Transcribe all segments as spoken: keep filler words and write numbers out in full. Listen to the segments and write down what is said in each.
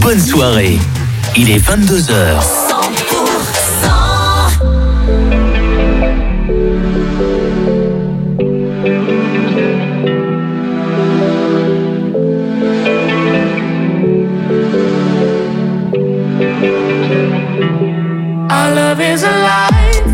bonne soirée. Il est vingt-deux heures. Our love is alive.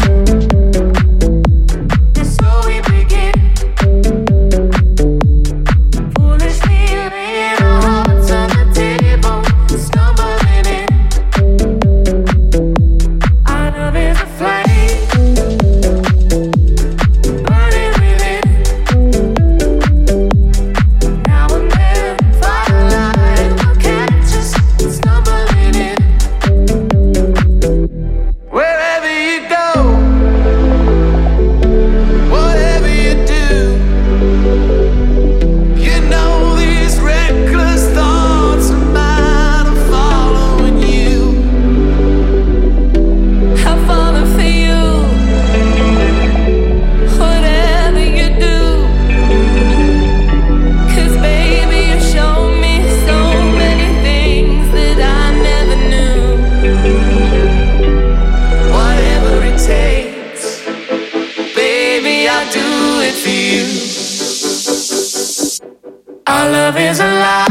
Our love is alive.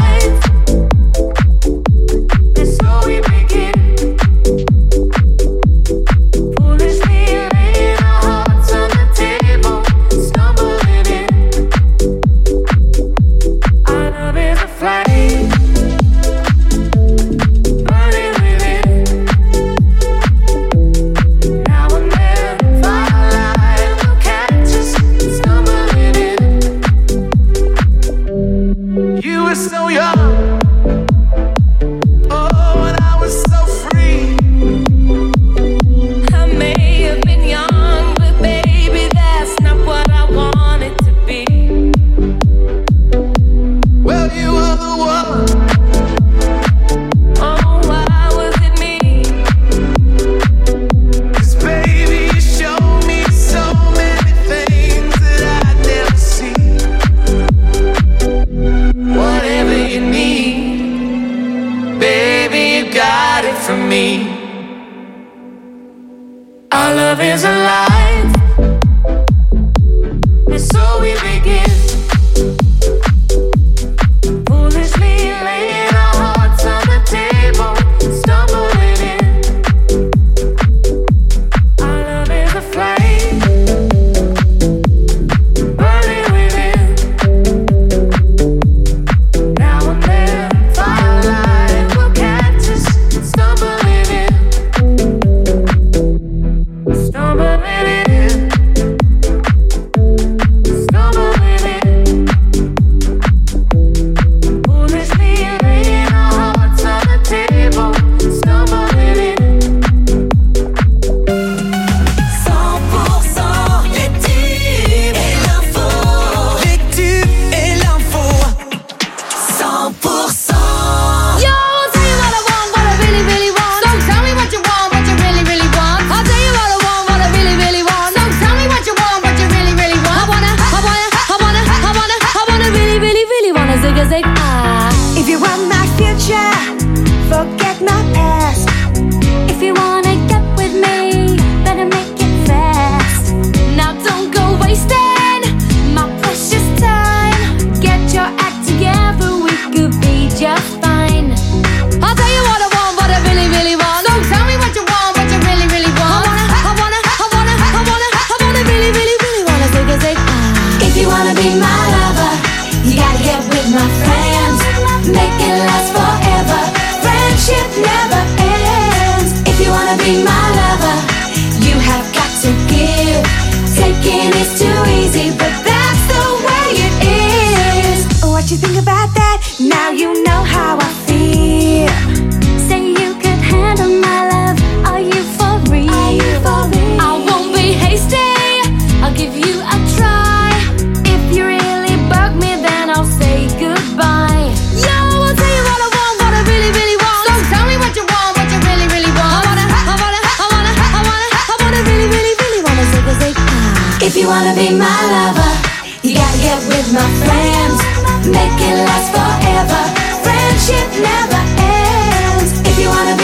If you wanna be my lover, you gotta get with my friends. Make it last forever. Friendship never ends.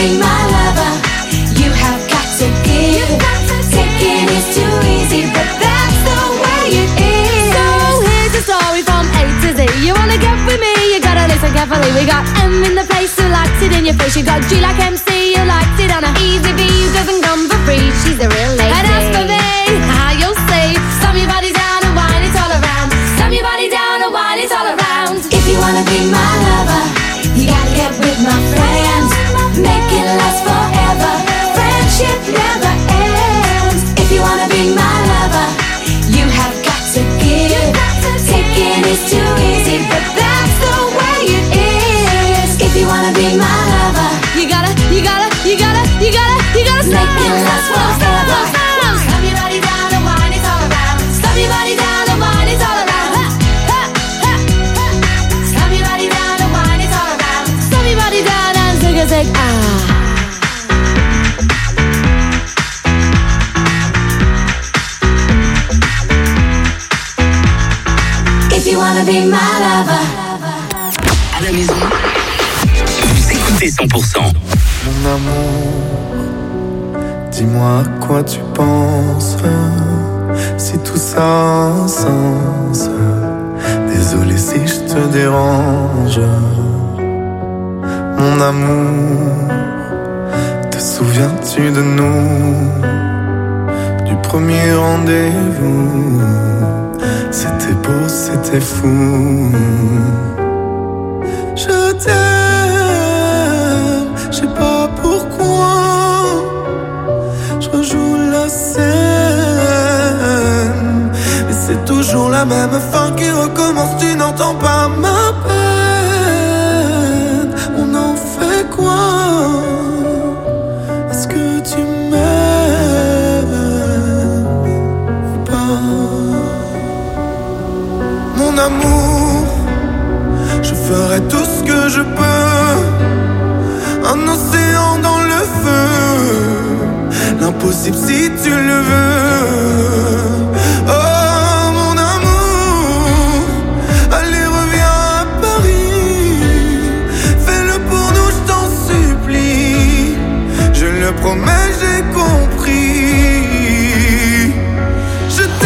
be my lover, you have got to give. Taking is too easy, but that's the way it is. So here's a story from A to Z. You wanna get with me, you gotta listen carefully. We got M in the place who likes it in your face. You got G like M C who likes it on a easy B who doesn't come for free. She's a real lady. And as for me, how you'll see, slam your body down and wine it all around. Slam your body down and wine it all around. If you wanna be my lover, you gotta get with my friends. Make it last forever. Friendship never ends. If you wanna be my lover, you have got to give. Taking is too easy, but that's the way it is. If you wanna be my lover, you gotta, you gotta, you gotta, you gotta, you gotta slam, make it last forever. Slam your body down and wine it all around. Slam your body down and wine it all around. Ha, ha, ha, ha. Slam your body down and wine it all around. Slam your body down and zig a zig ah. If you wanna be my lover. À la maison, vous écoutez cent pour cent. Mon amour, dis-moi à quoi tu penses. Si tout ça a un sens. Désolé si je te dérange. Mon amour, te souviens-tu de nous? Du premier rendez-vous. C'était beau, c'était fou. Je t'aime, je sais pas pourquoi. Je rejoue la scène, mais c'est toujours la même fin qui recommence. Tu n'entends pas ma peine. On en fait quoi? Est-ce que tu m'aimes ou pas? Mon amour, je ferai tout ce que je peux. Un océan dans le feu, l'impossible si tu le veux. Oh mon amour, allez reviens à Paris. Fais-le pour nous, je t'en supplie. Je le promets, j'ai compris. Je t'aime.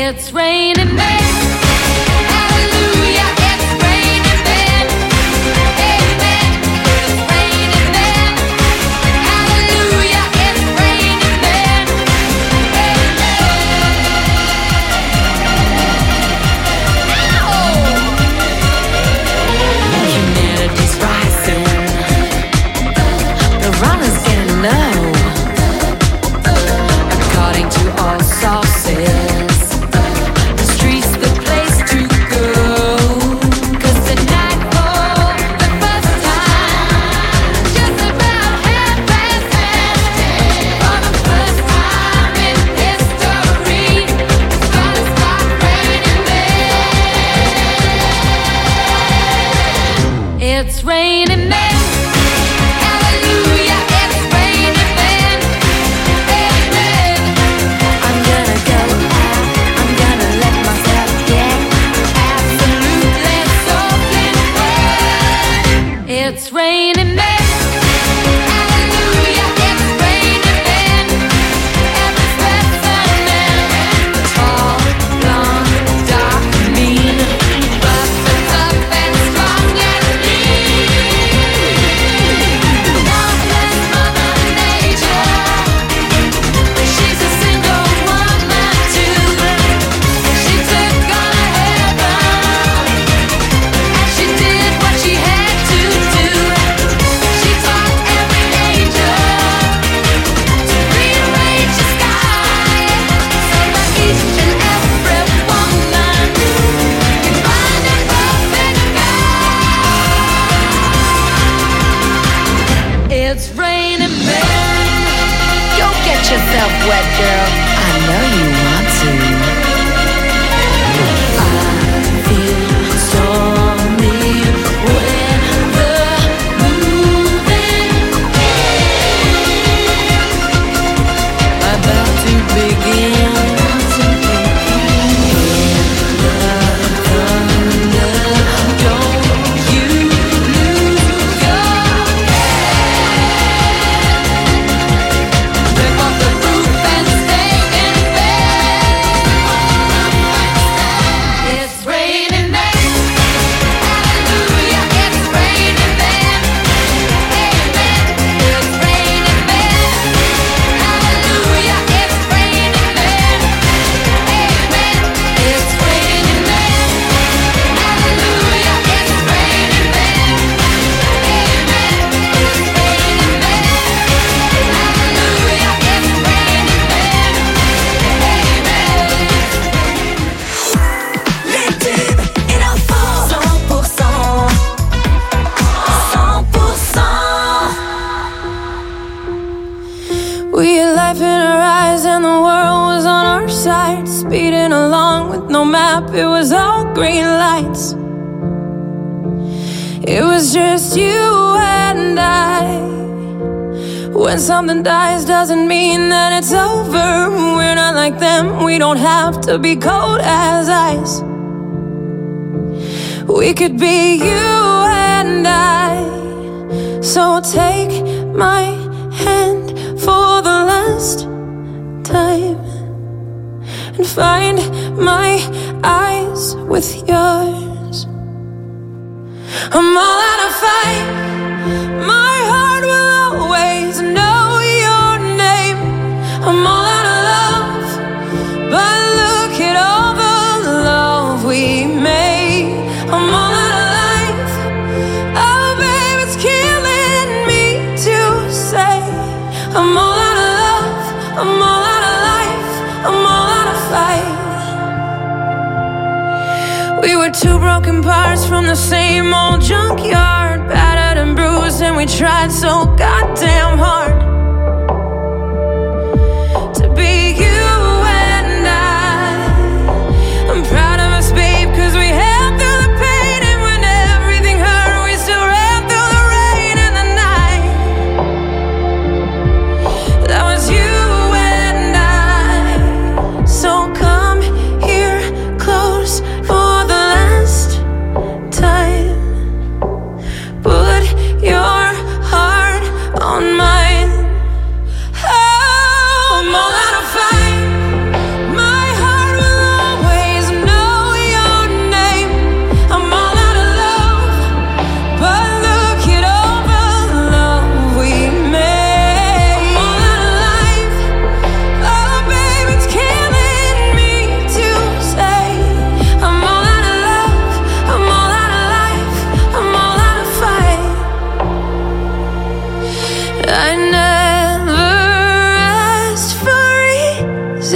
It's raining men. Hallelujah, it's raining men. Amen. It's raining men. Hallelujah, it's raining men. Amen. Humidity's rising. The runner's getting low. According to all sources, the street's the place to go. 'Cause tonight for the first time, just about half past ten, for the first time in history, it's gonna start raining men. It's raining men. It's raining men. Hallelujah, it's raining men. Every specimen, tall, blonde, dark, mean, busted up and strong and lean. God bless Mother Nature. She's a single woman too. She took on a heaven, and she did what she had to do. She taught every angel to rearrange the sky, so that each and every woman can find a perfect guy. It's raining men. Go get yourself wet, girl. I know you want to. I feel stormy weather moving, about to begin. Hear the thunder, don't you lose your head. Rip off the roof and stay in bed. It's raining men. Hallelujah, it's raining men. Amen. It's raining men. Hallelujah, it's raining men. Amen. It's raining men. Hallelujah, it's raining men. Amen. It's raining men. Hallelujah, it's raining men. Amen. Les tubes et l'info cent pour cent cent pour cent. We had life in our eyes and the world was on our side, speeding along with no map, it was all green lights. It was just you and I. When something dies doesn't mean that it's over. We're not like them, we don't have to be cold as ice. We could be you and I. So take my hand for the last time and find my eyes with yours. I'm all out of fight. My heart will always know your name. I'm all out of love, but look at all the love we made. I'm all out of life. Oh, babe, it's killing me to say. I'm all out of love. I'm all out of life. I'm all out of fight. We were two broken parts from the same old junkyard, battered and bruised, and we tried so goddamn hard to be you and I. I'm proud of us, babe, 'cause we held through the pain, and when everything hurt, we still ran through the rain and the night. That was you and I. So come here close for the last time. Put your heart on mine.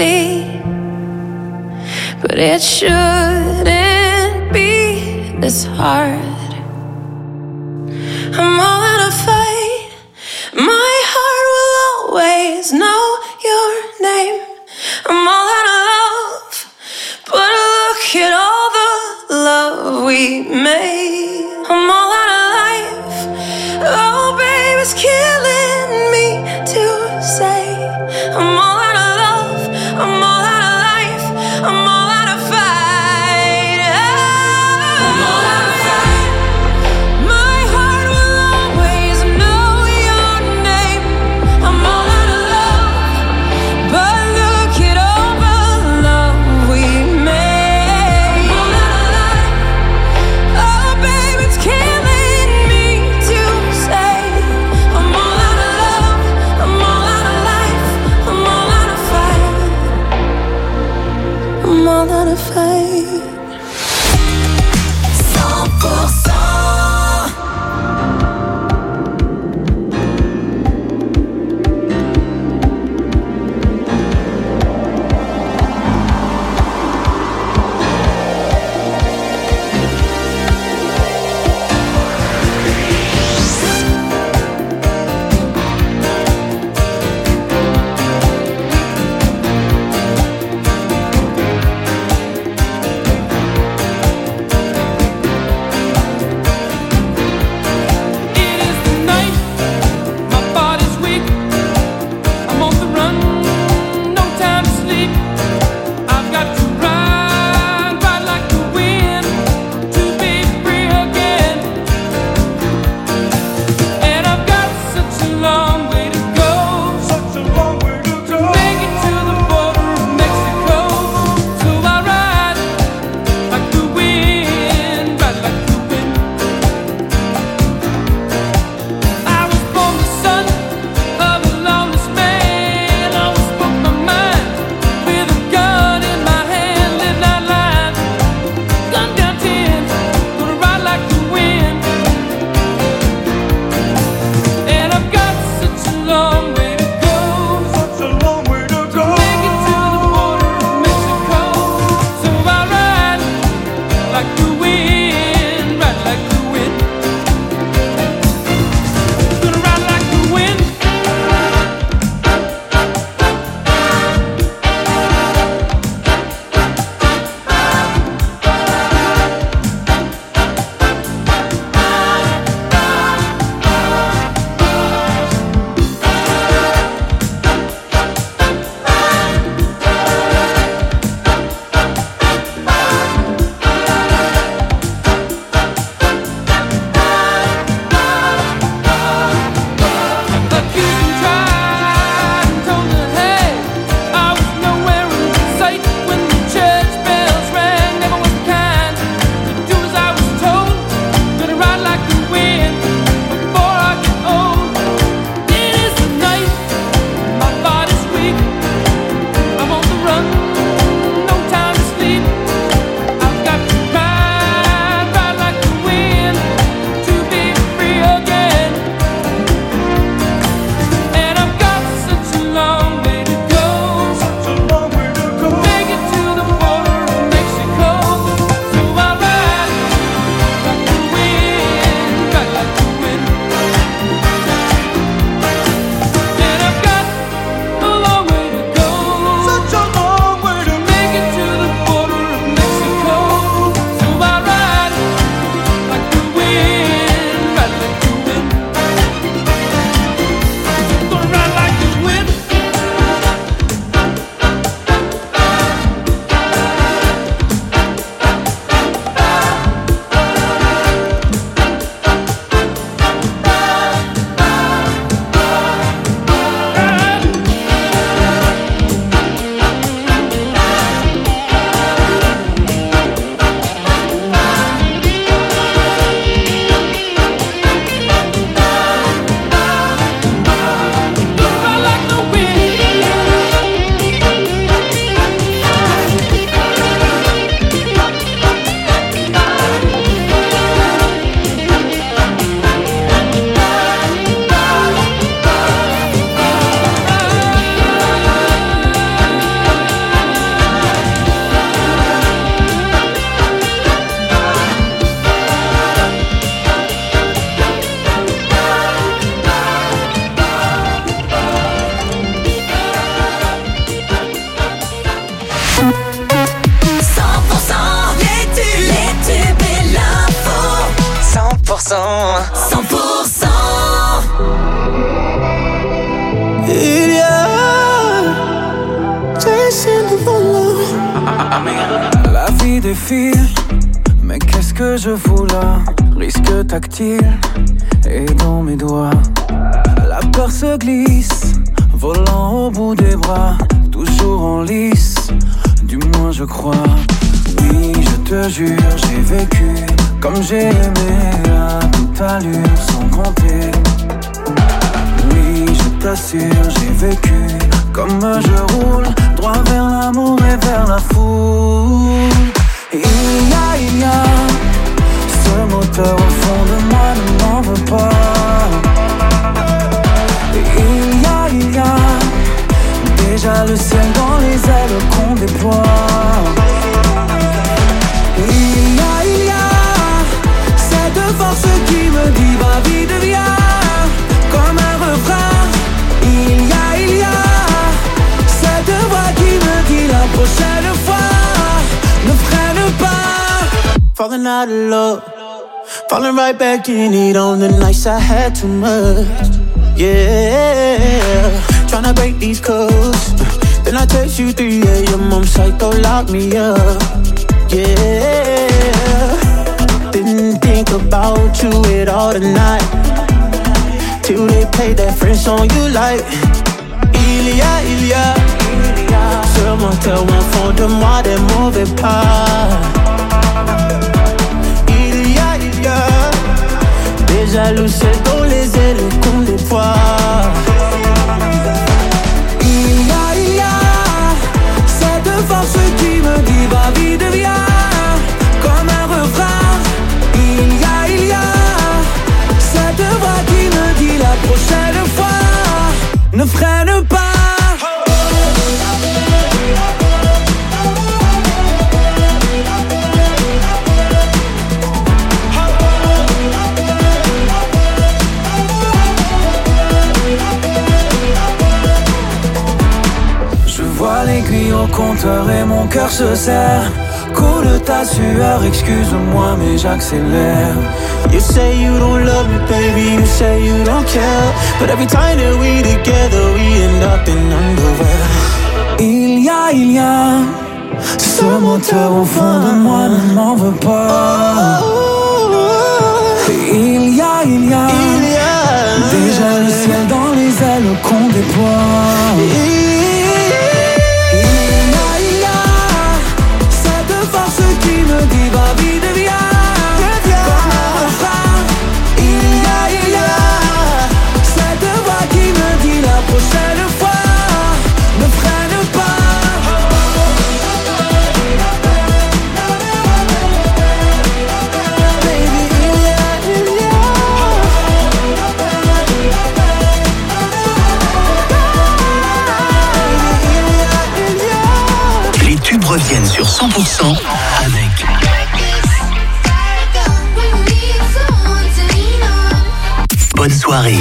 see, but it shouldn't be this hard. I'm all out of fight. My heart will always know your name. I'm all out of love, but look at all the love we made. I'm all out of life. Oh, babe, it's killing me to say. I'm all out of love. I'm all out of life. I'm all out of fight. Oh, I'm all out of fight. cent. cent pour cent. Il y a Jason Derulo. La vie défile, mais qu'est-ce que je fous là? Risque tactile et dans mes doigts. La peur se glisse, volant au bout des bras, toujours en lice, du moins je crois. Oui, je te jure, j'ai vécu comme j'ai aimé à toute allure sans compter. Oui, je t'assure, j'ai vécu comme je roule, droit vers l'amour et vers la foule. Il y a, il y a ce moteur au fond de moi, ne m'en veux pas. Il y a, il y a déjà le ciel dans les ailes qu'on déploie. Il y a, il y a cette force qui me dit ma vie devient comme un refrain. Il y a, il y a cette voix qui me dit la prochaine fois ne freine pas. Falling out of love, falling right back in it on the nights I had too much. Yeah, tryna break these codes. Then I text you three a.m. I'm psycho, lock me up. Yeah, didn't think about you at all tonight, till they played that French song you like. Il y a, il y a ce moteur au fond de moi, des mauvais pas. Il y a, il y a déjà le ciel dans les ailes qu'on déploie. Il y a, il y a cette force qui me dit ma vie devient comme un refrain. Il y a, il y a cette voix qui me dit la prochaine fois ne freine pas. Je vois l'aiguille au compteur et mon cœur se serre. Coule ta sueur, excuse-moi mais j'accélère. You say you don't love me, baby, you say you don't care, but every time that we together, we end up in underwear. Il y a, il y a ce moteur au fond de moi, ne m'en veux pas. Il y a, il y a déjà le ciel dans les ailes qu'on déploie. Il y a, il y a cette force qui me dit ma vie devient comme un refrain. Il y a, il y a cette voix qui me dit la prochaine fois ne freine pas. Les tubes reviennent sur cent pour cent avec Bonne soirée.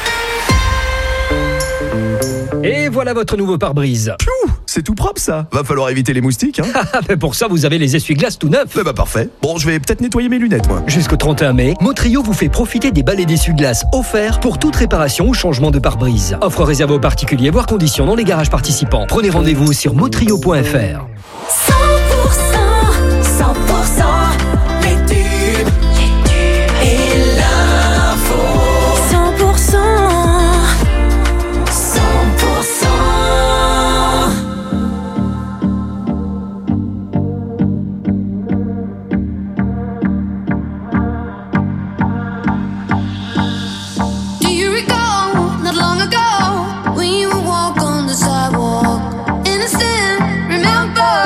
Et voilà votre nouveau pare-brise. Piou, c'est tout propre ça. Va falloir éviter les moustiques, hein. Mais pour ça, vous avez les essuie-glaces tout neufs. Eh bah parfait. Bon, je vais peut-être nettoyer mes lunettes, moi. Jusqu'au trente et un mai, Motrio vous fait profiter des balais d'essuie-glaces offerts pour toute réparation ou changement de pare-brise. Offre réservée aux particuliers, voire conditions dans les garages participants. Prenez rendez-vous sur motrio point f r. cent pour cent, cent pour cent, les tubes, les tubes et l'info. cent pour cent, cent pour cent. Do you recall not long ago when you would walk on the sidewalk? Innocent, remember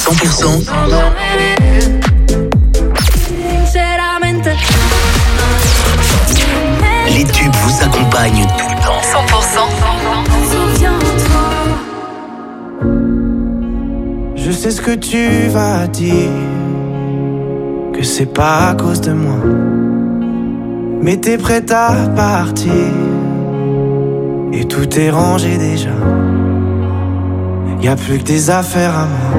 cent pour cent. Les tubes vous accompagnent tout le temps. cent pour cent. Je sais ce que tu vas dire, que c'est pas à cause de moi, mais t'es prête à partir et tout est rangé déjà. Y'a plus que des affaires à moi.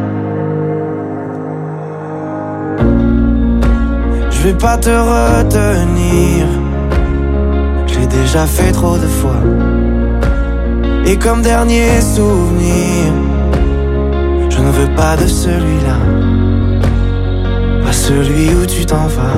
Je vais pas te retenir, je l'ai déjà fait trop de fois. Et comme dernier souvenir, je ne veux pas de celui-là, pas celui où tu t'en vas.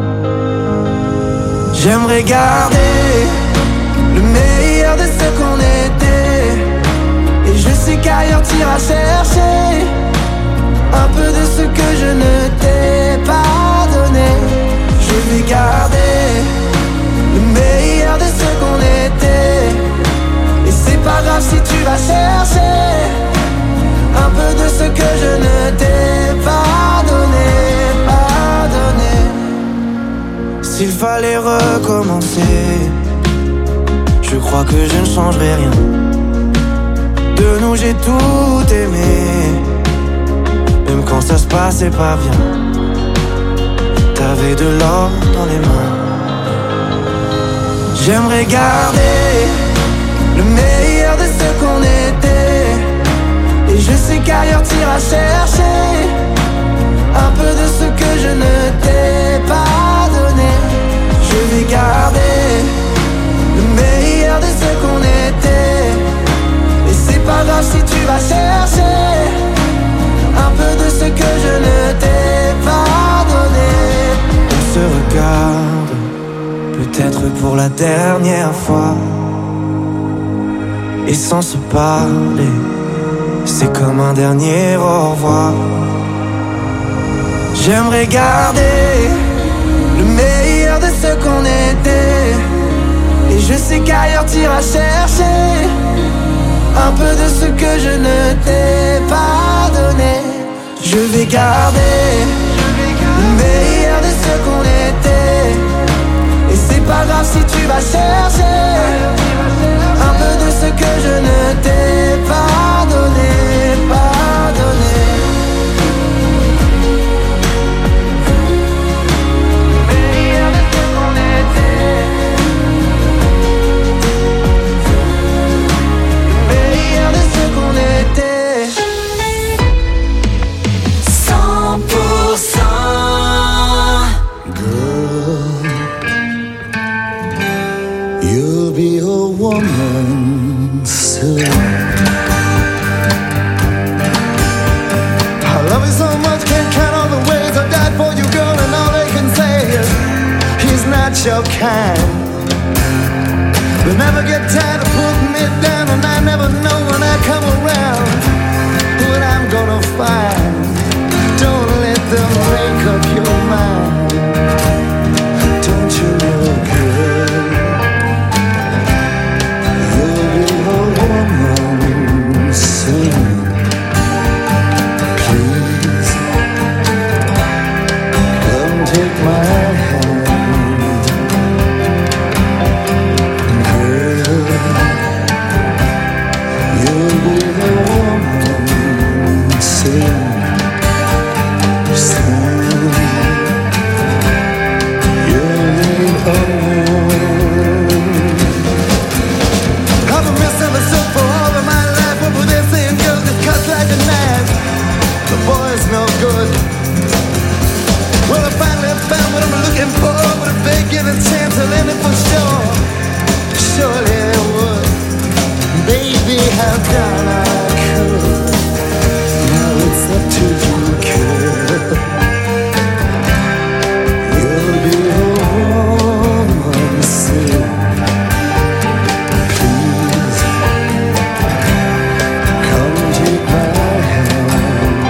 J'aimerais garder le meilleur de ce qu'on était, et je sais qu'ailleurs t'iras chercher un peu de ce que je ne t'ai pas donné. Je vais garder le meilleur de ce qu'on était, et c'est pas grave si tu vas chercher un peu de ce que je ne t'ai pas donné, pas donné. S'il fallait recommencer, je crois que je ne changerai rien. De nous j'ai tout aimé, même quand ça se passait pas bien. T'avais de l'or dans les mains. J'aimerais garder le meilleur de ce qu'on était, et je sais qu'ailleurs t'iras chercher un peu de ce que je ne t'ai pas donné. Je vais garder le meilleur de ce qu'on était, et c'est pas grave si tu vas chercher un peu de ce que je ne t'ai pas donné. On se regarde, peut-être pour la dernière fois, et sans se parler, c'est comme un dernier au revoir. J'aimerais garder le meilleur de ce qu'on était, et je sais qu'ailleurs t'iras chercher un peu de ce que je ne t'ai pas donné. Je vais garder le meilleur de ce qu'on était, et c'est pas grave si tu vas chercher un peu de ce que je ne t'ai pas donné, pas donné. Meilleur de ce qu'on était, meilleur de ce qu'on était. cent pour cent. Girl, you'll be a woman soon. I love you so much, can't count all the ways I died for you, girl, and all they can say is he's not your kind. They'll never get tired of putting me down, and I never know when I come around what I'm gonna find. Don't let them make up your mind. Don't you know, girl, you'll be a woman soon. Please, come take my hand. Girl, you'll be a woman soon. No good. Well, I finally found what I'm looking for, but if they give a chance, I'll end it for sure. Surely I would. Baby, how can I could? Now it's up to you, girl. You'll be a woman soon. Please, come take my hand.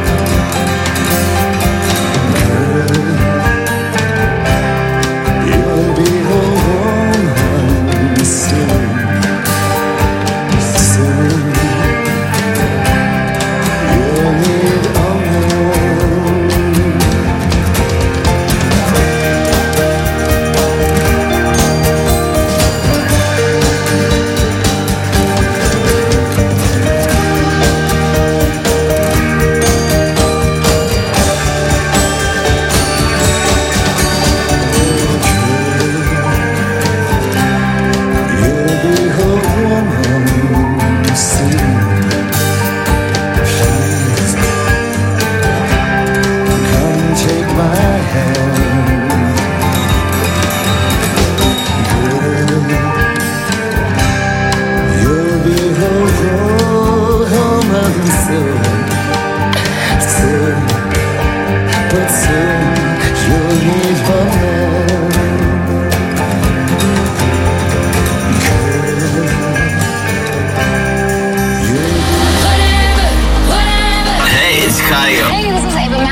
You'll be a woman soon, soon.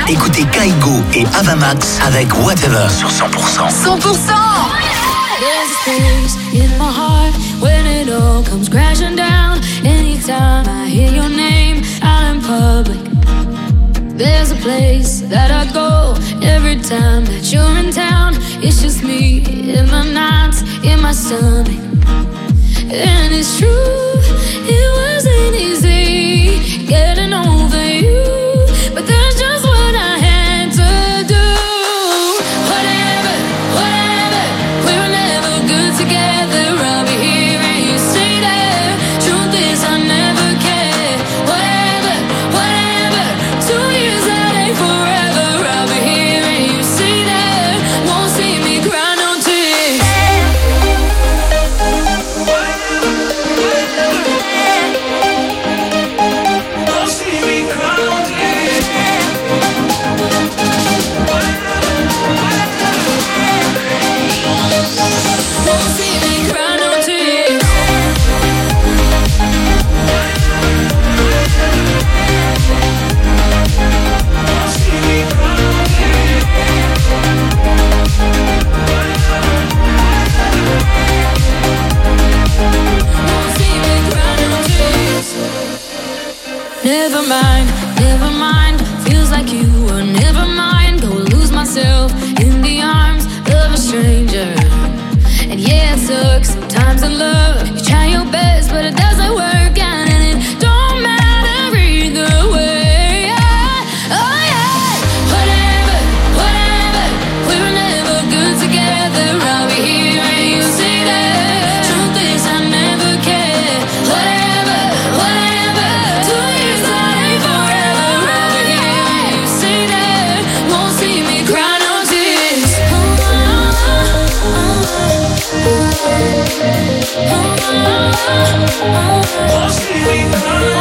Écoutez Kaigo et Avamax avec Whatever sur cent pour cent. cent pour cent. There's a space in my heart when it all comes crashing down. Anytime I hear your name out in public, there's a place that I go every time that you're in town. It's just me in my nights, in my stomach. And it's true, it wasn't easy getting over you, but that's just what I had to do. Whatever, whatever, we were never good together. I'll be here and you stay there. Truth is I never cared. Whatever, whatever, two years that ain't forever. I'll be here and you stay there. Won't see me cry no tears. Won't see me cry no tears. Won't see me cry no tears. Never mind, never mind. Feels like you were never mine. Go lose myself in the arms of a stranger. And yeah, it sucks sometimes in love. You try your best, but it doesn't work out, and it don't matter either way. Oh yeah, whatever, whatever. We were never good together. I'll be here and you stay there. Truth is I never cared. Whatever, whatever. Two years that ain't forever. I'll be here and you stay there. Won't see me cry no tears. Won't see me cry no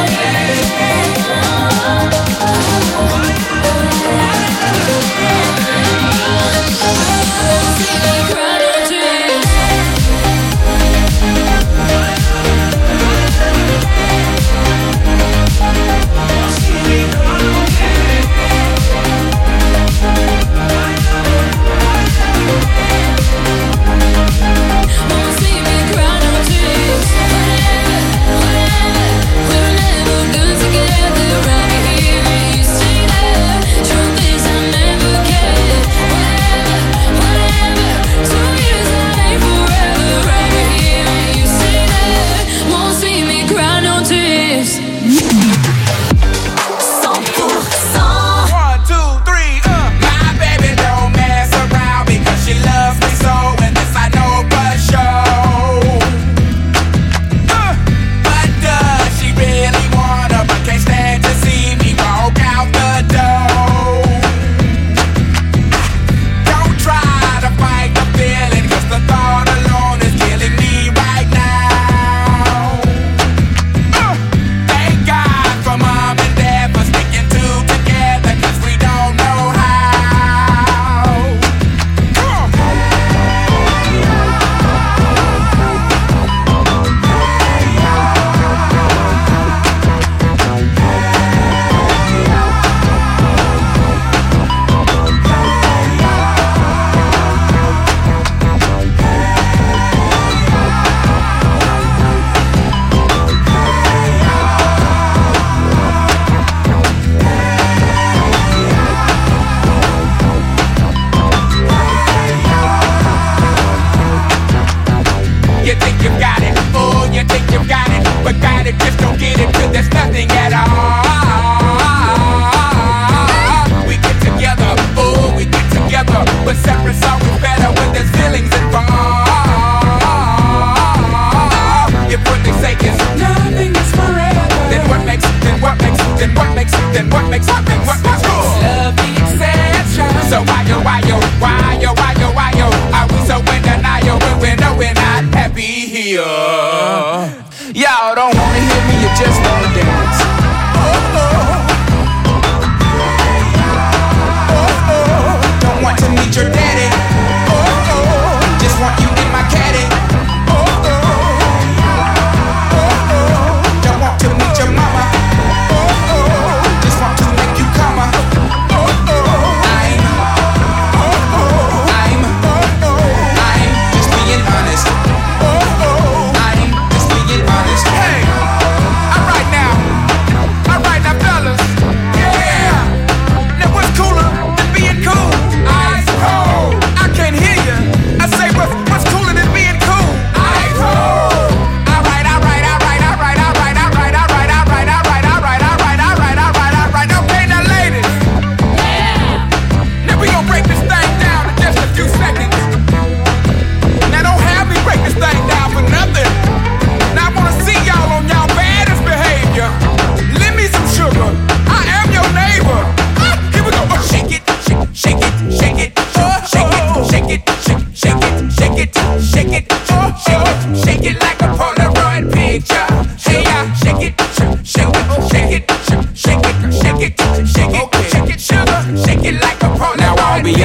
oh, oh.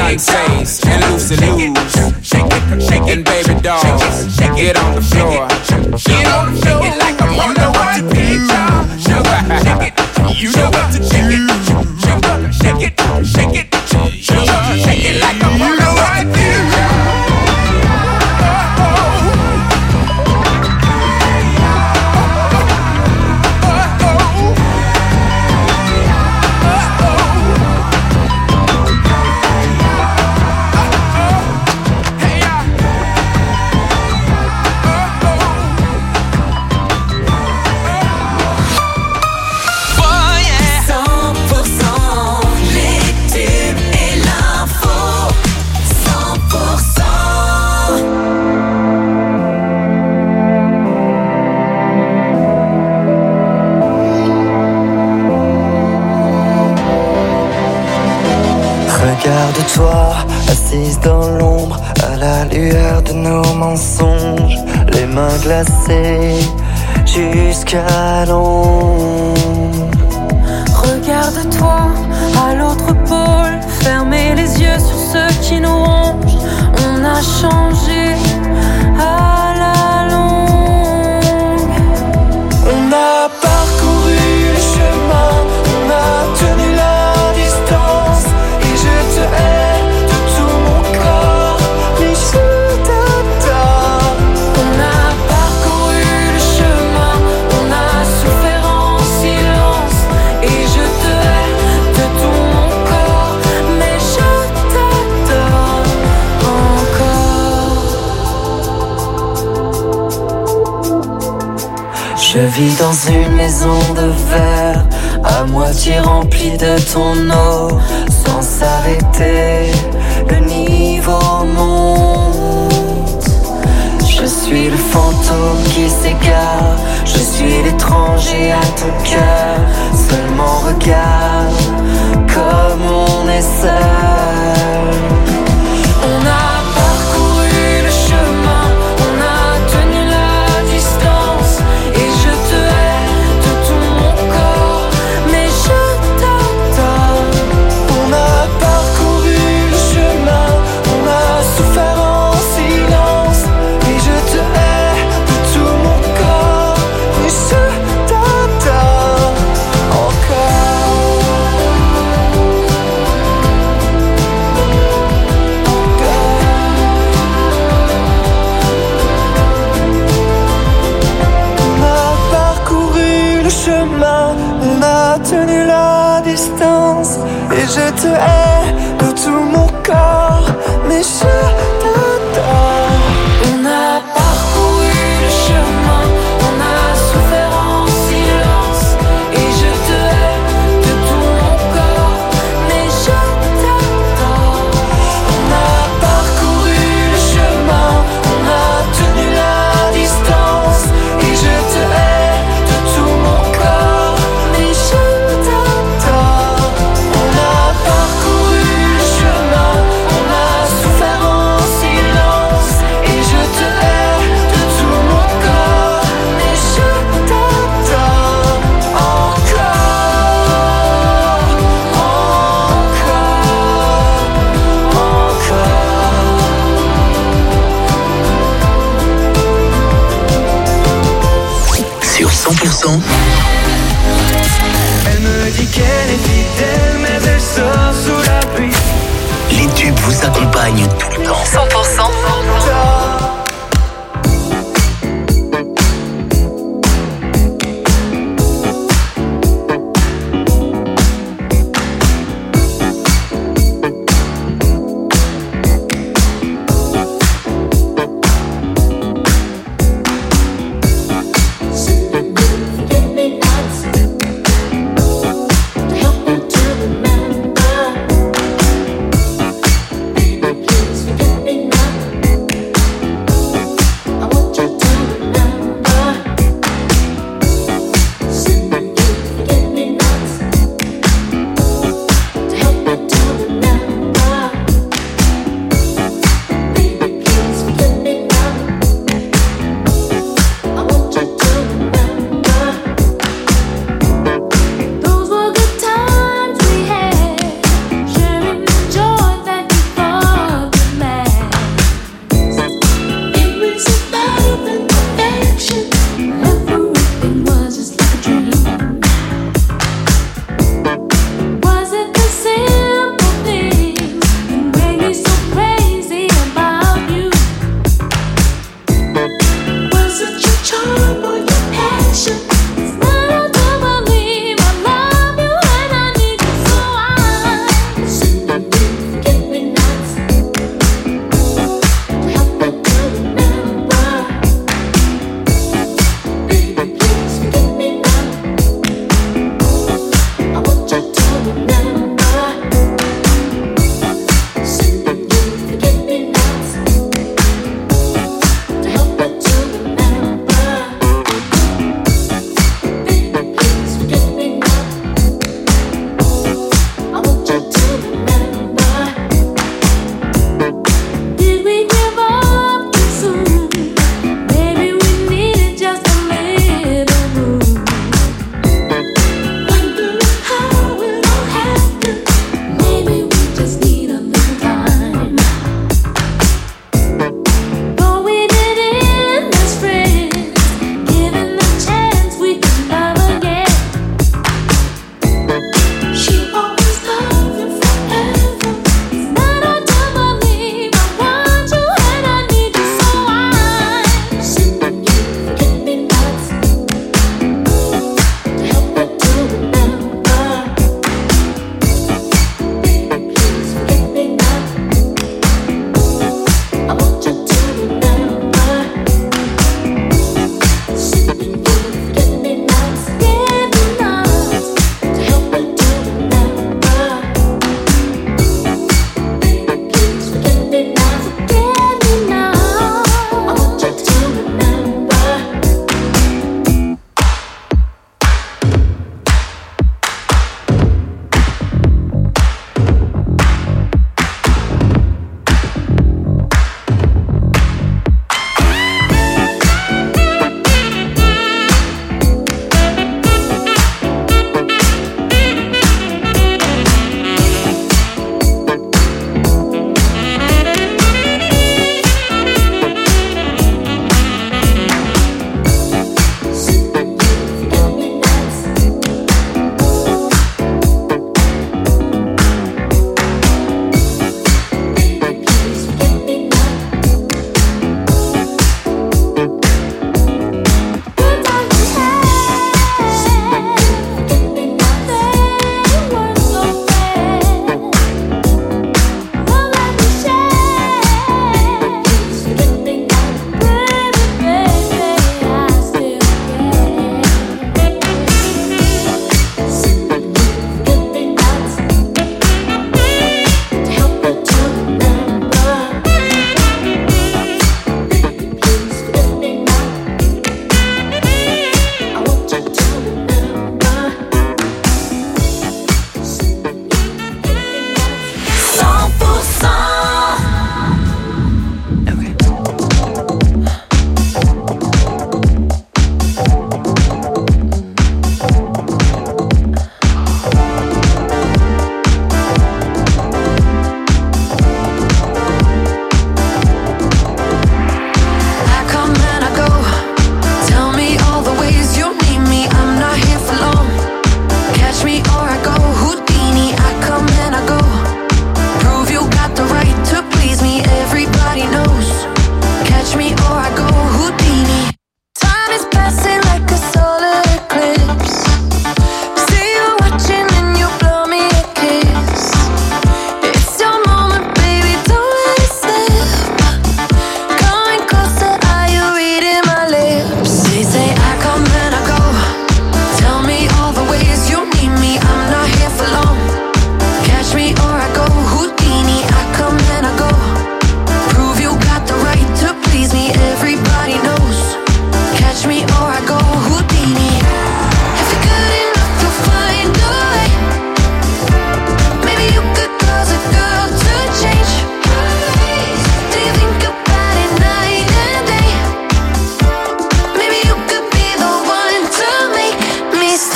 big bass and loosey loose. And baby dolls, get on the floor. Get on the floor like a you know what to do. You know what to do. Shake it, shake it, shake it like a you know what to do. Regarde-toi, assise dans l'ombre, à la lueur de nos mensonges, les mains glacées jusqu'à l'ombre. Regarde-toi à l'autre pôle, fermez les yeux sur ceux qui nous rongent. On a changé à la longue. On a parcouru le chemin, on a tenu la distance. Et je te hais de tout mon corps, mais je t'adore. On a parcouru le chemin, on a souffert en silence. Et je te hais de tout mon corps, mais je t'adore encore. Je vis dans une maison de verre, à moitié remplie de ton eau. Sans s'arrêter, le niveau monte. Je suis le fantôme qui s'égare, je suis l'étranger à ton cœur. Seulement regarde comme on est seul. On a parcouru le chemin, on a tenu la distance. Et je te hais de tout mon corps, mais je t'adore. On a parcouru le chemin, on a souffert en silence. Et je te hais de tout mon corps, mais je t'adore encore. On a parcouru le chemin, on a tenu la distance. Et je te hais de tout mon corps, mais je t'adore. On a parcouru le chemin, on a souffert en silence. Et je te hais de tout mon corps, mais je t'adore. On a parcouru le chemin, on a tenu la distance. Et je te hais de tout mon corps, mais je t'adore. On a parcouru le chemin, on a souffert en silence. Et je te hais de tout mon corps, mais je t'adore encore, Sur cent pour cent, Elle me dit qu'elle est fidèle, mais elle sort sous la pluie. les tubes vous accompagnent tout le temps. cent pour cent. Baby, please forget me not.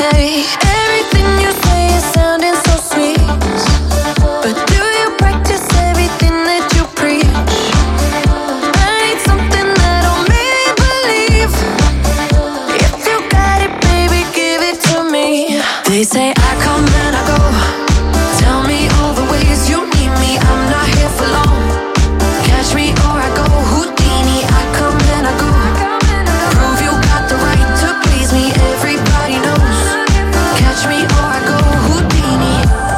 day. Everything you say is sounding so sweet, but do you practice everything that you preach? I need something that'll make me believe. If you got it, baby, give it to me. They say I come and I go. Tell me all the ways you need me. I'm not here for long. Catch me or I go Houdini. I come and I go. Prove you got the right to please me. Everybody knows. Catch me or I go Houdini.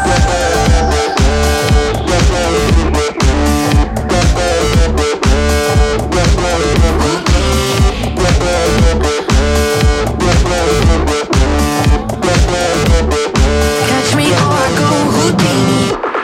Catch me or I go Houdini.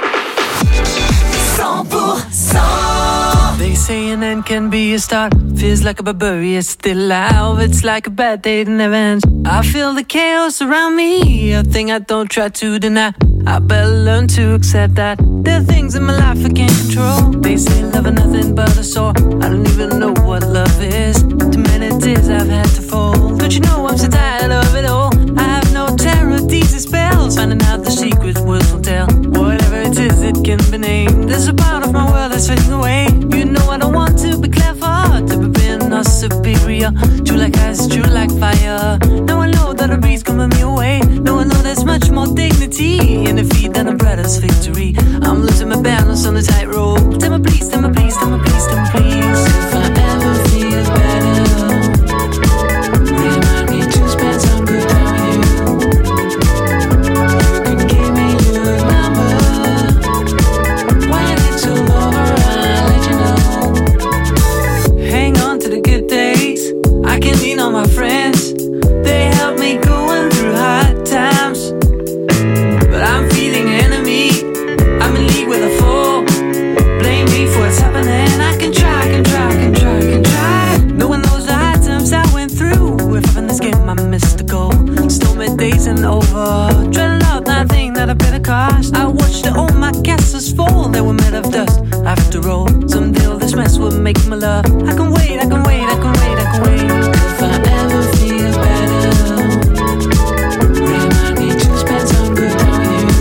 one hundred percent. They say an end can be a start. Feels like a barbarian still alive. It's like a bad day that never ends. I feel the chaos around me, a thing I don't try to deny. I better learn to accept that there are things in my life I can't control. They say love is nothing but a sore. I don't even know what love is. Too many tears I've had to fold. Don't you know I'm so tired of it all? I have no terror, these are spells. Finding out the secret words will tell. Whatever it is, it can be named. There's a part of my world that's fading away. You know I don't want to be clever, to be being or superior. True like ice, true like fire. Now I know that a breeze coming me away. Now I know there's much more dignity in defeat than a brother's victory. I'm losing my balance on the tightrope. Tell me please, tell me please, tell me please, tell me please. If I ever feel better, remind me to spend some good time with you. You can give me your number. When it's all over, I'll let you know. Hang on to the good days. I can lean on my friends. They help me going through hard times. But I'm feeling enemy. I'm in league with a fool. Blame me for what's happening. I can try, can try, can try, can try. No one knows the hard times I went through. If in this game I missed the goal. Stormy days and over. Dreading out nothing that I paid a cost. I watched all my castles fall. They were made of dust. After all, someday all this mess will make my love. I can wait, I can wait, I can wait, I can wait. If I ever feel better, remind me to spend some good time with you.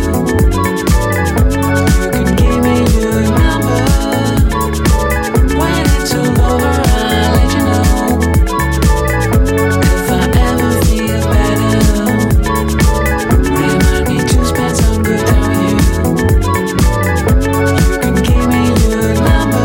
You can give me your number. When it's all over, I'll let you know. If I ever feel better, remind me to spend some good time with you. You can give me your number.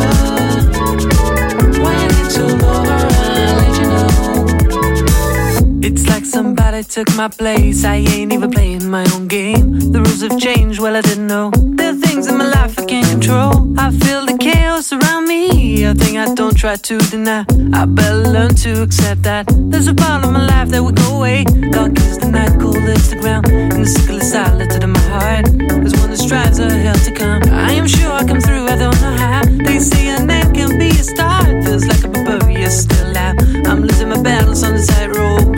When it's all over, I'll let you know. It's like somebody took my place. I ain't even playing my own game. The rules have changed, well I didn't know. There are things in my life I can't control. I feel the chaos around me, a thing I don't try to deny. I better learn to accept that there's a part of my life that will go away. Dark is the night, cold is the ground, and the sickle is silent in my heart. There's one that strives a hell to come. I am sure I come through, I don't know how. They say an end can be a start. Feels like a barbarian still alive. I'm losing my balance on the tightrope.